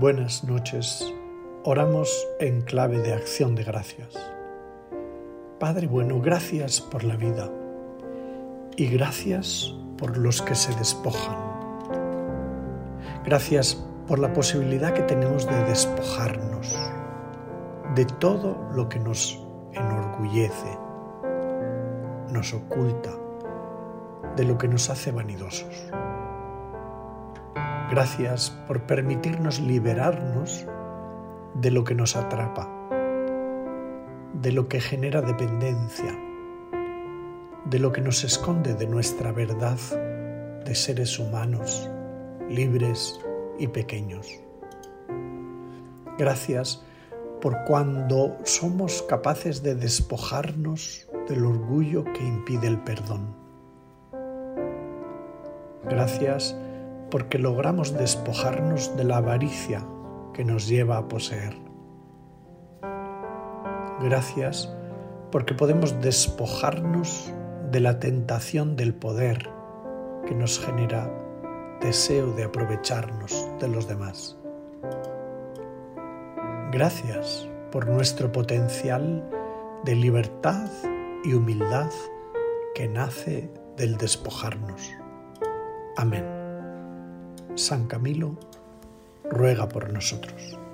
Buenas noches. Oramos en clave de acción de gracias. Padre bueno, gracias por la vida y gracias por los que se despojan. Gracias por la posibilidad que tenemos de despojarnos de todo lo que nos enorgullece, nos oculta, de lo que nos hace vanidosos. Gracias por permitirnos liberarnos de lo que nos atrapa, de lo que genera dependencia, de lo que nos esconde de nuestra verdad de seres humanos, libres y pequeños. Gracias por cuando somos capaces de despojarnos del orgullo que impide el perdón. Gracias porque logramos despojarnos de la avaricia que nos lleva a poseer. Gracias porque podemos despojarnos de la tentación del poder que nos genera deseo de aprovecharnos de los demás. Gracias por nuestro potencial de libertad y humildad que nace del despojarnos. Amén. San Camilo ruega por nosotros.